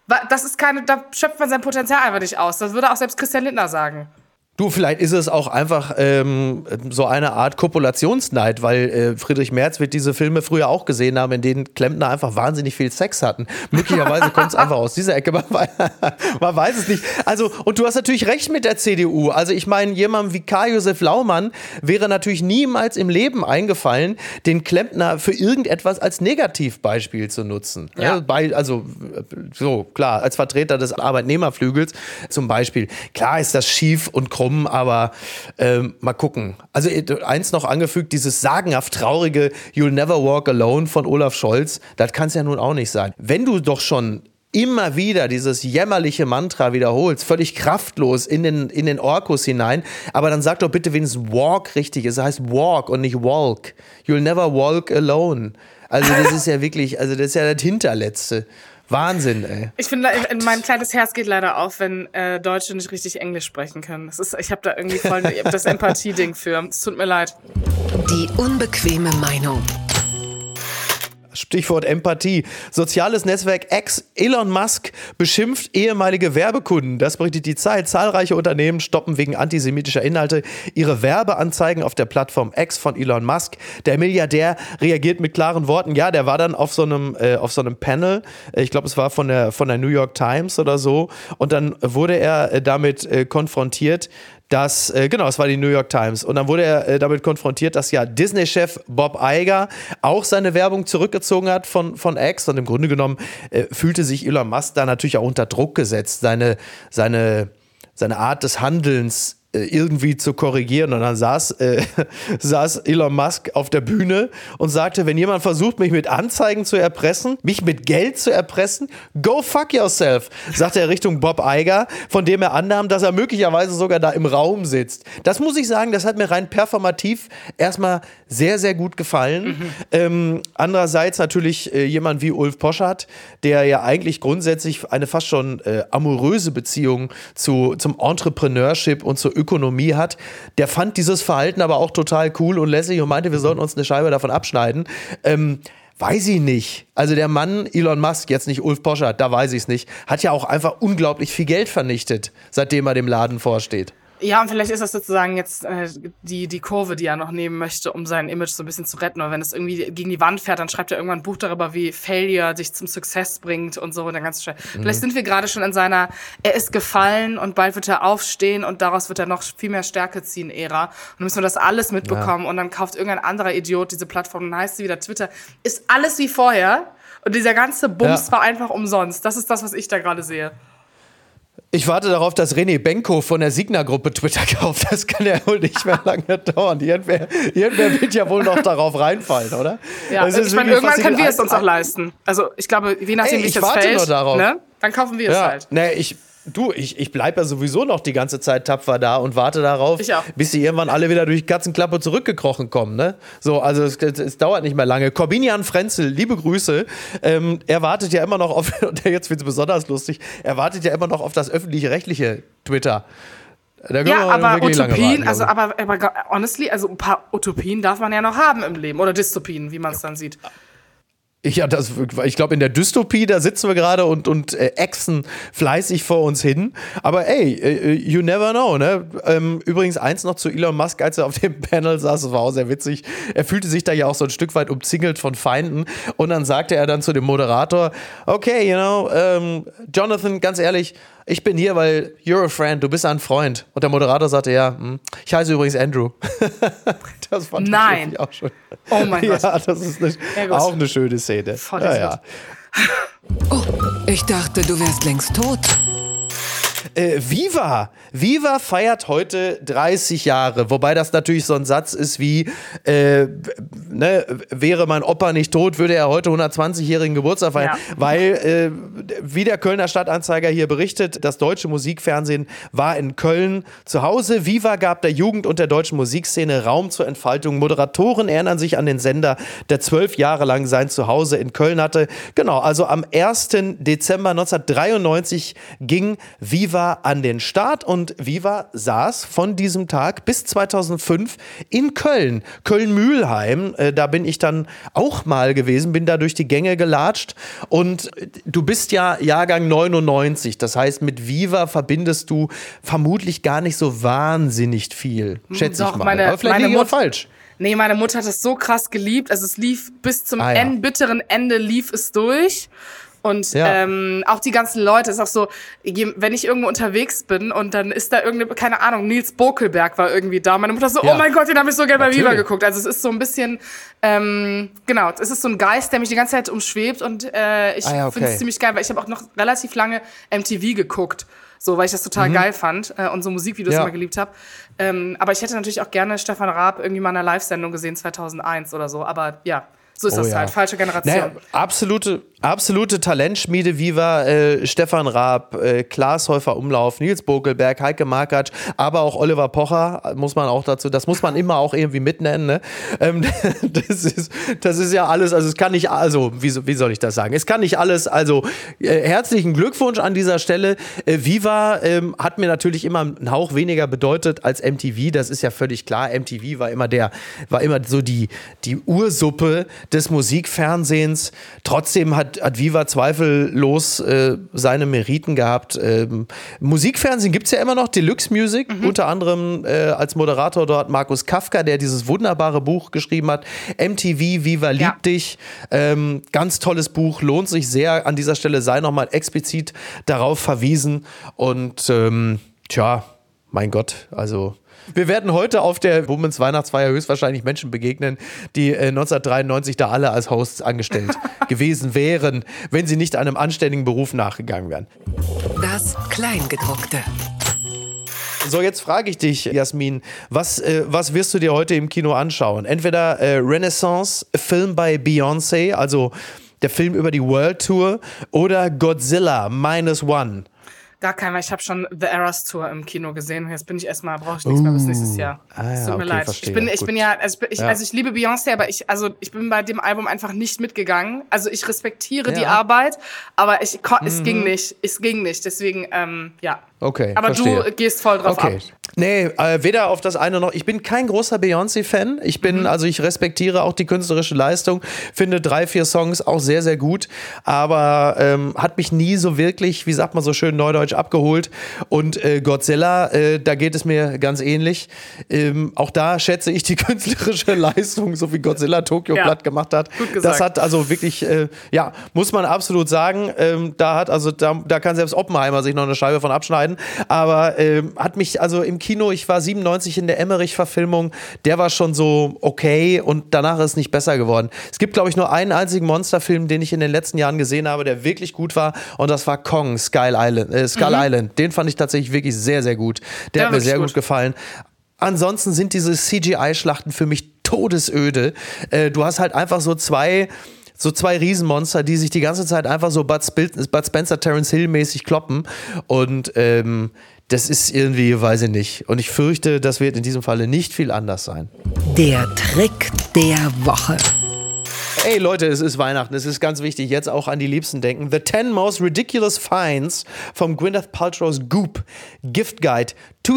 Das ist da schöpft man sein Potenzial einfach nicht aus. Das würde auch selbst Christian Lindner sagen. Du, vielleicht ist es auch einfach so eine Art Kopulationsneid, weil Friedrich Merz wird diese Filme früher auch gesehen haben, in denen Klempner einfach wahnsinnig viel Sex hatten. Möglicherweise kommt es einfach aus dieser Ecke, man weiß es nicht. Also, und du hast natürlich recht mit der CDU. Also ich meine, jemandem wie Karl-Josef Laumann wäre natürlich niemals im Leben eingefallen, den Klempner für irgendetwas als Negativbeispiel zu nutzen. Ja. Also so, klar, als Vertreter des Arbeitnehmerflügels zum Beispiel. Klar ist das schief und krumm, aber mal gucken. Also eins noch angefügt, dieses sagenhaft traurige You'll Never Walk Alone von Olaf Scholz, das kann es ja nun auch nicht sein. Wenn du doch schon immer wieder dieses jämmerliche Mantra wiederholst, völlig kraftlos in den Orkus hinein, aber dann sag doch bitte wenigstens Walk richtig, es heißt Walk und nicht Walk. You'll Never Walk Alone. Also das ist ja wirklich, also das ist ja das Hinterletzte. Wahnsinn, ey. Ich finde, mein kleines Herz geht leider auf, wenn Deutsche nicht richtig Englisch sprechen können. Ich habe da irgendwie voll das Empathie-Ding für. Es tut mir leid. Die unbequeme Meinung. Stichwort Empathie. Soziales Netzwerk X, Elon Musk beschimpft ehemalige Werbekunden. Das berichtet die Zeit. Zahlreiche Unternehmen stoppen wegen antisemitischer Inhalte ihre Werbeanzeigen auf der Plattform X von Elon Musk. Der Milliardär reagiert mit klaren Worten. Ja, der war dann auf so einem Panel. Ich glaube, es war von der New York Times oder so. Und dann wurde er damit konfrontiert, es war die New York Times. Und dann wurde er damit konfrontiert, dass ja Disney-Chef Bob Iger auch seine Werbung zurückgezogen hat von X. Und im Grunde genommen fühlte sich Elon Musk da natürlich auch unter Druck gesetzt, seine Art des Handelns irgendwie zu korrigieren. Und dann saß Elon Musk auf der Bühne und sagte, wenn jemand versucht, mich mit Anzeigen zu erpressen, mich mit Geld zu erpressen, go fuck yourself, sagte er Richtung Bob Iger, von dem er annahm, dass er möglicherweise sogar da im Raum sitzt. Das muss ich sagen, das hat mir rein performativ erstmal sehr, sehr gut gefallen. Andererseits natürlich jemand wie Ulf Poschardt, der ja eigentlich grundsätzlich eine fast schon amoröse Beziehung zum Entrepreneurship und zur Ökonomie hat, der fand dieses Verhalten aber auch total cool und lässig und meinte, wir sollten uns eine Scheibe davon abschneiden. Weiß ich nicht. Also der Mann, Elon Musk, jetzt nicht Ulf Poschardt, da weiß ich es nicht, hat ja auch einfach unglaublich viel Geld vernichtet, seitdem er dem Laden vorsteht. Ja, und vielleicht ist das sozusagen jetzt die Kurve, die er noch nehmen möchte, um sein Image so ein bisschen zu retten. Oder wenn es irgendwie gegen die Wand fährt, dann schreibt er irgendwann ein Buch darüber, wie Failure dich zum Success bringt und so. Und dann ganz Vielleicht sind wir gerade schon in seiner er ist gefallen und bald wird er aufstehen und daraus wird er noch viel mehr Stärke ziehen Ära. Und dann müssen wir das alles mitbekommen und dann kauft irgendein anderer Idiot diese Plattform und dann heißt sie wieder Twitter. Ist alles wie vorher und dieser ganze Bums war einfach umsonst. Das ist das, was ich da gerade sehe. Ich warte darauf, dass René Benko von der Signa-Gruppe Twitter kauft. Das kann ja wohl nicht mehr lange dauern. Irgendwer wird ja wohl noch darauf reinfallen, oder? Ja, ich meine, irgendwann können wir es uns auch leisten. Also ich glaube, je nachdem, wie es jetzt fällt, ne, dann kaufen wir es halt. Nee, ich bleibe ja sowieso noch die ganze Zeit tapfer da und warte darauf, bis sie irgendwann alle wieder durch die Katzenklappe zurückgekrochen kommen. Ne? So, also es dauert nicht mehr lange. Corbinian Frenzel, liebe Grüße. Er wartet ja immer noch auf, und jetzt wird es besonders lustig, er wartet ja immer noch auf das öffentlich-rechtliche Twitter. Aber Utopien, aber honestly, also ein paar Utopien darf man ja noch haben im Leben. Oder Dystopien, wie man es dann sieht. Ich glaube, in der Dystopie, da sitzen wir gerade und ächzen fleißig vor uns hin. Aber ey, you never know, ne? Übrigens eins noch zu Elon Musk, als er auf dem Panel saß, das war auch sehr witzig. Er fühlte sich da ja auch so ein Stück weit umzingelt von Feinden. Und dann sagte er dann zu dem Moderator, okay, Jonathan, ganz ehrlich, ich bin hier, weil you're a friend, du bist ein Freund. Und der Moderator sagte, ich heiße übrigens Andrew. Das fand ich auch schon. Oh mein Gott. Ja, das ist auch eine schöne Szene. Ja. Oh, ich dachte, du wärst längst tot. Viva feiert heute 30 Jahre, wobei das natürlich so ein Satz ist wie, wäre mein Opa nicht tot, würde er heute 120-jährigen Geburtstag feiern, weil, wie der Kölner Stadtanzeiger hier berichtet, das deutsche Musikfernsehen war in Köln zu Hause. Viva gab der Jugend und der deutschen Musikszene Raum zur Entfaltung. Moderatoren erinnern sich an den Sender, der 12 Jahre lang sein Zuhause in Köln hatte. Genau, also am 1. Dezember 1993 ging Viva Viva an den Start und Viva saß von diesem Tag bis 2005 in Köln, Köln-Mühlheim. Da bin ich dann auch mal gewesen, bin da durch die Gänge gelatscht und du bist ja Jahrgang 99, das heißt mit Viva verbindest du vermutlich gar nicht so wahnsinnig viel, schätze ich mal. Aber vielleicht liege ich auch falsch. Nee, meine Mutter hat es so krass geliebt, also es lief bis zum bitteren Ende lief es durch. Und auch die ganzen Leute, ist auch so, wenn ich irgendwo unterwegs bin und dann ist da keine Ahnung, Nils Bokelberg war irgendwie da. Meine Mutter so, oh mein Gott, den habe ich so gerne bei Viva geguckt. Also es ist so ein bisschen, es ist so ein Geist, der mich die ganze Zeit umschwebt und ich finde es ziemlich geil, weil ich habe auch noch relativ lange MTV geguckt. So, weil ich das total geil fand und so Musikvideos immer geliebt habe. Aber ich hätte natürlich auch gerne Stefan Raab irgendwie mal in einer Live-Sendung gesehen, 2001 oder so. Aber ja, so ist das halt. Falsche Generation. Naja, absolute Talentschmiede Viva, Stefan Raab, Klaas Häufer Umlauf, Nils Bokelberg, Heike Makatsch, aber auch Oliver Pocher, muss man auch dazu, das muss man immer auch irgendwie mitnennen. Ne? Das ist ja alles, also es kann nicht, also wie soll ich das sagen? Es kann nicht alles, also herzlichen Glückwunsch an dieser Stelle. Viva hat mir natürlich immer einen Hauch weniger bedeutet als MTV, das ist ja völlig klar. MTV war immer so die Ursuppe des Musikfernsehens. Trotzdem hat Viva zweifellos seine Meriten gehabt. Musikfernsehen gibt es ja immer noch, Deluxe Music, unter anderem als Moderator dort Markus Kafka, der dieses wunderbare Buch geschrieben hat, MTV, Viva liebt dich. Ganz tolles Buch, lohnt sich sehr. An dieser Stelle sei nochmal explizit darauf verwiesen. Und mein Gott, also wir werden heute auf der Womens Weihnachtsfeier höchstwahrscheinlich Menschen begegnen, die 1993 da alle als Hosts angestellt gewesen wären, wenn sie nicht einem anständigen Beruf nachgegangen wären. Das Kleingedruckte. So, jetzt frage ich dich, Jasmin, was wirst du dir heute im Kino anschauen? Entweder Renaissance, Film bei Beyoncé, also der Film über die World Tour, oder Godzilla -1. Gar kein, weil ich habe schon The Eras Tour im Kino gesehen. Jetzt bin ich brauche ich nichts mehr bis nächstes Jahr. Tut mir leid. Verstehe. Ich liebe Beyoncé, aber ich bin bei dem Album einfach nicht mitgegangen. Also ich respektiere die Arbeit, aber es ging nicht. Es ging nicht. Deswegen, Okay, aber verstehe. Du gehst voll drauf ab. Nee, weder auf das eine noch. Ich bin kein großer Beyoncé-Fan. Ich respektiere auch die künstlerische Leistung, finde 3-4 Songs auch sehr, sehr gut, aber hat mich nie so wirklich, wie sagt man so schön neudeutsch, abgeholt. Und Godzilla, da geht es mir ganz ähnlich. Auch da schätze ich die künstlerische Leistung, so wie Godzilla Tokio platt gemacht hat. Das hat also wirklich, muss man absolut sagen, da kann selbst Oppenheimer sich noch eine Scheibe von abschneiden, aber hat mich also im Kino, ich war 97 in der Emmerich-Verfilmung, der war schon so okay und danach ist es nicht besser geworden. Es gibt, glaube ich, nur einen einzigen Monsterfilm, den ich in den letzten Jahren gesehen habe, der wirklich gut war und das war Kong, Skull Island. Den fand ich tatsächlich wirklich sehr, sehr gut. Der hat mir sehr gut gefallen. Ansonsten sind diese CGI-Schlachten für mich todesöde. Du hast halt einfach so zwei Riesenmonster, die sich die ganze Zeit einfach so Bud Spencer, Terence Hill mäßig kloppen und das ist irgendwie, weiß ich nicht. Und ich fürchte, das wird in diesem Falle nicht viel anders sein. Der Trick der Woche. Ey Leute, es ist Weihnachten, es ist ganz wichtig, jetzt auch an die Liebsten denken. The 10 Most Ridiculous Finds vom Gwyneth Paltrow's Goop Gift Guide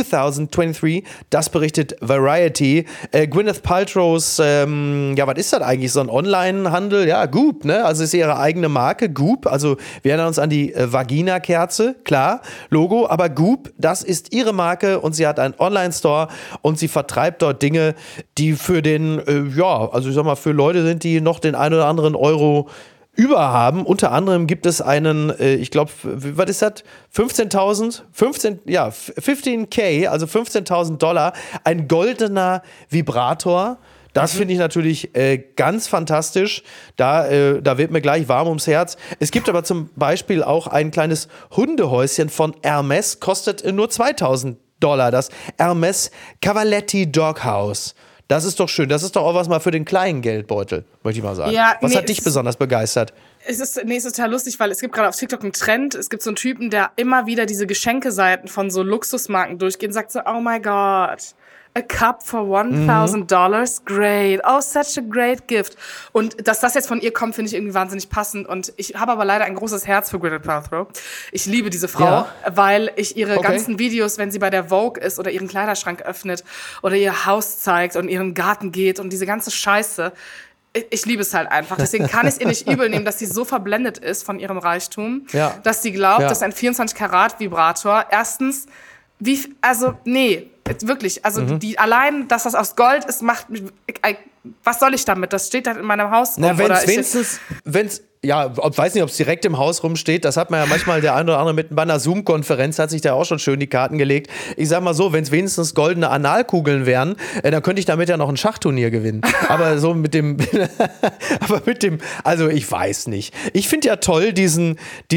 2023, das berichtet Variety. Gwyneth Paltrow's, was ist das eigentlich, so ein Online-Handel? Ja, Goop, ne? Also ist ihre eigene Marke, Goop. Also wir erinnern uns an die Vagina-Kerze, klar, Logo, aber Goop, das ist ihre Marke und sie hat einen Online-Store und sie vertreibt dort Dinge, die für für Leute sind, die noch den einen oder anderen Euro überhaben. Unter anderem gibt es einen, ich glaube, was ist das? 15K, also $15.000, ein goldener Vibrator. Das finde ich natürlich ganz fantastisch. Da wird mir gleich warm ums Herz. Es gibt aber zum Beispiel auch ein kleines Hundehäuschen von Hermes, kostet nur $2.000. Das Hermes Cavaletti Doghouse. Das ist doch schön. Das ist doch auch was mal für den kleinen Geldbeutel, möchte ich mal sagen. Ja, was hat dich besonders begeistert? Es ist total lustig, weil es gibt gerade auf TikTok einen Trend. Es gibt so einen Typen, der immer wieder diese Geschenkeseiten von so Luxusmarken durchgeht und sagt so, oh my God, a cup for $1,000. Great. Oh, such a great gift. Und dass das jetzt von ihr kommt, finde ich irgendwie wahnsinnig passend. Und ich habe aber leider ein großes Herz für Gwyneth Paltrow. Ich liebe diese Frau, weil ich ihre ganzen Videos, wenn sie bei der Vogue ist oder ihren Kleiderschrank öffnet oder ihr Haus zeigt und ihren Garten geht und diese ganze Scheiße, ich liebe es halt einfach. Deswegen kann ich es ihr nicht übel nehmen, dass sie so verblendet ist von ihrem Reichtum, dass sie glaubt, dass ein 24-Karat-Vibrator erstens, wirklich, also allein, dass das aus Gold ist, macht mich, was soll ich damit? Das steht dann in meinem Haus rum. Na, weiß nicht, ob es direkt im Haus rumsteht. Das hat man ja manchmal, der eine oder andere mit bei einer Zoom-Konferenz hat sich da auch schon schön die Karten gelegt. Ich sag mal so, wenn es wenigstens goldene Analkugeln wären, dann könnte ich damit ja noch ein Schachturnier gewinnen. Aber so also ich weiß nicht. Ich finde ja toll diesen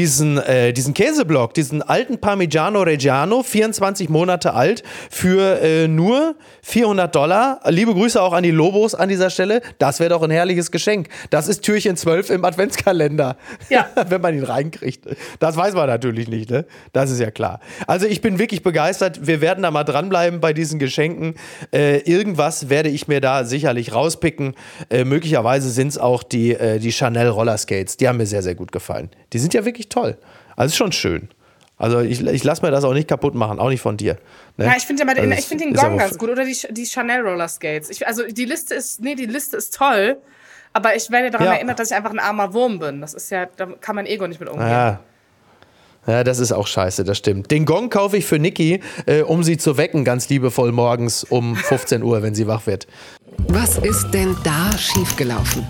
Käseblock, diesen alten Parmigiano Reggiano, 24 Monate alt, für nur $400. Liebe Grüße auch an die Lobos an dieser Stelle. Das wäre doch ein herrliches Geschenk. Das ist Türchen 12 im Adventskalender. Ja. Wenn man ihn reinkriegt. Das weiß man natürlich nicht, ne? Das ist ja klar. Also ich bin wirklich begeistert. Wir werden da mal dranbleiben bei diesen Geschenken. Irgendwas werde ich mir da sicherlich rauspicken. Möglicherweise sind es auch die Chanel Rollerskates. Die haben mir sehr, sehr gut gefallen. Die sind ja wirklich toll. Also ist schon schön. Also ich lasse mir das auch nicht kaputt machen, auch nicht von dir. Ne? Ja, ich finde den Gong ganz gut oder die Chanel Rollerskates. Die Liste ist toll. Aber ich werde daran erinnert, dass ich einfach ein armer Wurm bin. Das ist ja, da kann mein Ego nicht mit umgehen. Ja, das ist auch scheiße, das stimmt. Den Gong kaufe ich für Niki, um sie zu wecken, ganz liebevoll morgens um 15 Uhr, wenn sie wach wird. Was ist denn da schiefgelaufen?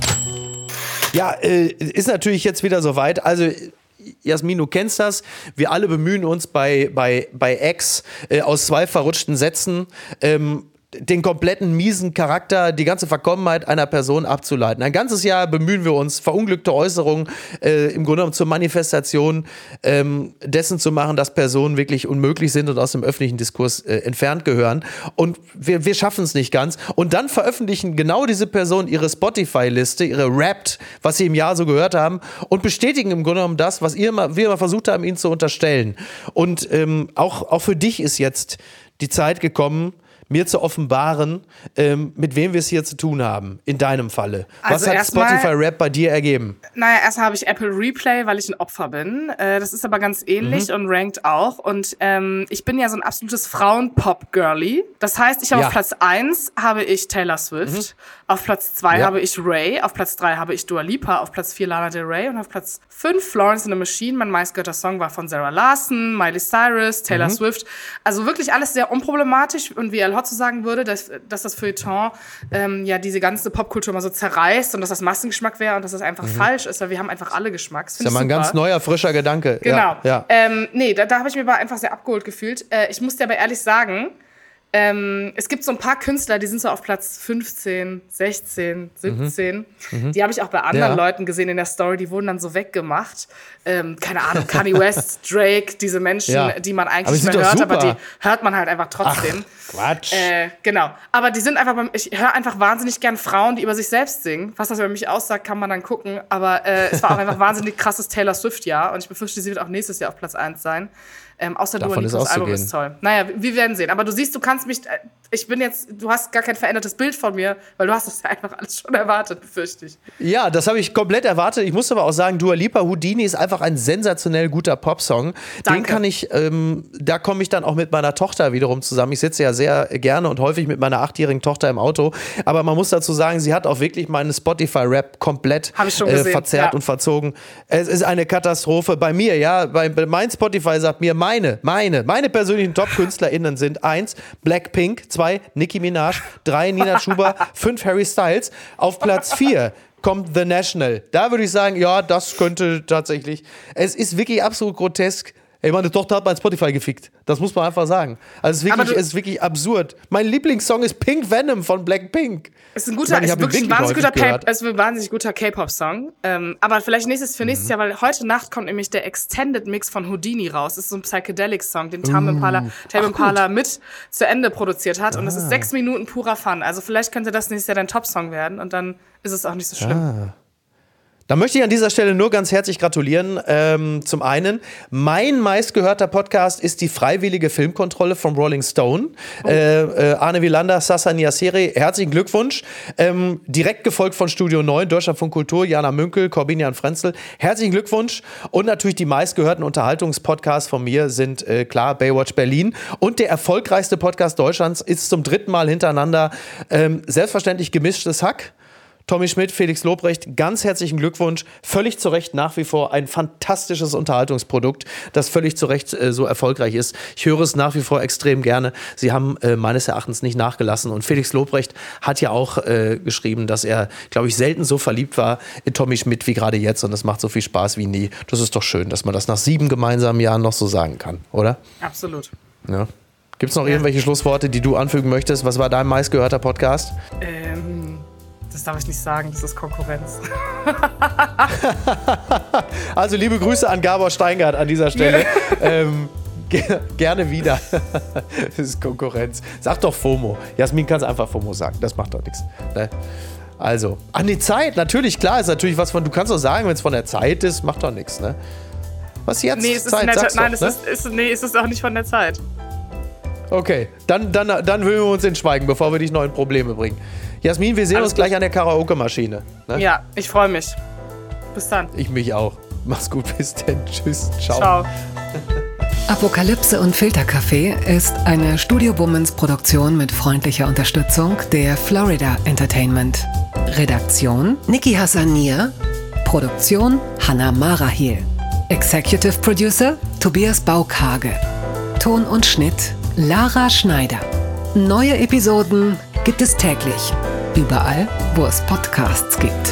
Ja, ist natürlich jetzt wieder soweit. Also Jasmin, du kennst das. Wir alle bemühen uns bei X aus 2 verrutschten Sätzen den kompletten miesen Charakter, die ganze Verkommenheit einer Person abzuleiten. Ein ganzes Jahr bemühen wir uns, verunglückte Äußerungen im Grunde genommen zur Manifestation dessen zu machen, dass Personen wirklich unmöglich sind und aus dem öffentlichen Diskurs entfernt gehören. Und wir schaffen es nicht ganz. Und dann veröffentlichen genau diese Personen ihre Spotify-Liste, ihre Wrapped, was sie im Jahr so gehört haben, und bestätigen im Grunde genommen das, was wir immer versucht haben, ihnen zu unterstellen. Und auch für dich ist jetzt die Zeit gekommen, mir zu offenbaren, mit wem wir es hier zu tun haben, in deinem Falle. Also was hat Spotify-Rap bei dir ergeben? Naja, erstmal habe ich Apple Replay, weil ich ein Opfer bin. Das ist aber ganz ähnlich und rankt auch. Und ich bin ja so ein absolutes Frauen-Pop-Girly. Das heißt, ich habe auf Platz 1 habe ich Taylor Swift, auf Platz 2 habe ich Ray, auf Platz 3 habe ich Dua Lipa, auf Platz 4 Lana Del Rey und auf Platz 5 Florence and the Machine. Mein meistgehörter Song war von Sarah Larson, Miley Cyrus, Taylor Swift. Also wirklich alles sehr unproblematisch und wie El Hotzo sagen würde, dass das Feuilleton diese ganze Popkultur mal so zerreißt und dass das Massengeschmack wäre und dass das einfach falsch ist, weil wir haben einfach alle Geschmack. Das ist ja mal ein ganz neuer, frischer Gedanke. Genau. Ja. Da habe ich mich aber einfach sehr abgeholt gefühlt. Ich muss dir aber ehrlich sagen, es gibt so ein paar Künstler, die sind so auf Platz 15, 16, 17. Die habe ich auch bei anderen Leuten gesehen in der Story, die wurden dann so weggemacht. Keine Ahnung, Kanye West, Drake, diese Menschen, die man eigentlich nicht mehr hört, aber die hört man halt einfach trotzdem. Ach, Quatsch. Genau. Aber die sind einfach, ich höre einfach wahnsinnig gern Frauen, die über sich selbst singen. Was das über mich aussagt, kann man dann gucken. Aber es war auch einfach wahnsinnig krasses Taylor Swift-Jahr und ich befürchte, sie wird auch nächstes Jahr auf Platz 1 sein. Außer Dua Lipas Album ist toll. Naja, wir werden sehen. Aber du siehst, du kannst mich, du hast gar kein verändertes Bild von mir, weil du hast das ja einfach alles schon erwartet, befürchte ich. Ja, das habe ich komplett erwartet. Ich muss aber auch sagen, Dua Lipa Houdini ist einfach ein sensationell guter Popsong. Danke. Den kann ich, da komme ich dann auch mit meiner Tochter wiederum zusammen. Ich sitze ja sehr gerne und häufig mit meiner 8-jährigen Tochter im Auto. Aber man muss dazu sagen, sie hat auch wirklich meinen Spotify-Rap komplett verzerrt und verzogen. Es ist eine Katastrophe. Bei mir, mein Spotify sagt mir, meine persönlichen Top-KünstlerInnen sind 1, Blackpink, 2, Nicki Minaj, 3, Nina Chuba, 5, Harry Styles. Auf Platz 4 kommt The National. Da würde ich sagen, ja, das könnte tatsächlich. Es ist wirklich absolut grotesk. Ey, meine Tochter hat mein Spotify gefickt. Das muss man einfach sagen. Also es ist wirklich absurd. Mein Lieblingssong ist Pink Venom von Blackpink. Ist ein wahnsinnig guter K-Pop-Song. Aber vielleicht nächstes Jahr, weil heute Nacht kommt nämlich der Extended Mix von Houdini raus. Das ist so ein Psychedelic-Song, den Tame Impala mit zu Ende produziert hat. Und das ist 6 Minuten purer Fun. Also vielleicht könnte das nächstes Jahr dein Top-Song werden und dann ist es auch nicht so schlimm. Da möchte ich an dieser Stelle nur ganz herzlich gratulieren. Zum einen, mein meistgehörter Podcast ist die freiwillige Filmkontrolle vom Rolling Stone. Arne Wielander, Sasa Niaseri, herzlichen Glückwunsch. Direkt gefolgt von Studio 9, Deutschlandfunk Kultur, Jana Münkel, Corbinian Frenzel. Herzlichen Glückwunsch. Und natürlich die meistgehörten Unterhaltungspodcasts von mir sind klar Baywatch Berlin. Und der erfolgreichste Podcast Deutschlands ist zum 3. Mal hintereinander selbstverständlich Gemischtes Hack. Tommy Schmidt, Felix Lobrecht, ganz herzlichen Glückwunsch. Völlig zu Recht nach wie vor ein fantastisches Unterhaltungsprodukt, das völlig zu Recht so erfolgreich ist. Ich höre es nach wie vor extrem gerne. Sie haben meines Erachtens nicht nachgelassen. Und Felix Lobrecht hat ja auch geschrieben, dass er, glaube ich, selten so verliebt war in Tommy Schmidt wie gerade jetzt. Und das macht so viel Spaß wie nie. Das ist doch schön, dass man das nach 7 gemeinsamen Jahren noch so sagen kann, oder? Absolut. Ja. Gibt es noch irgendwelche Schlussworte, die du anfügen möchtest? Was war dein meistgehörter Podcast? Das darf ich nicht sagen, das ist Konkurrenz. Also liebe Grüße an Gabor Steingart an dieser Stelle. Gerne wieder. Das ist Konkurrenz. Sag doch FOMO. Jasmin kann es einfach FOMO sagen, das macht doch nichts. Ne? Also, an die Zeit, natürlich, klar, ist natürlich was von, du kannst doch sagen, wenn es von der Zeit ist, macht doch nichts, ne? Was jetzt? Nee, es ist Zeit, sag's nein, doch, es ist auch nicht von der Zeit. Okay, dann hüllen wir uns in Schweigen, bevor wir dich noch in Probleme bringen. Jasmin, wir sehen uns gleich an der Karaoke-Maschine. Ne? Ja, ich freue mich. Bis dann. Ich mich auch. Mach's gut, bis denn. Tschüss, ciao. Ciao. Apokalypse und Filterkaffee ist eine Studio Bummens Produktion mit freundlicher Unterstützung der Florida Entertainment. Redaktion Niki Hassanier. Produktion Hanna Marahil. Executive Producer Tobias Baukage. Ton und Schnitt Lara Schneider. Neue Episoden gibt es täglich. Überall, wo es Podcasts gibt.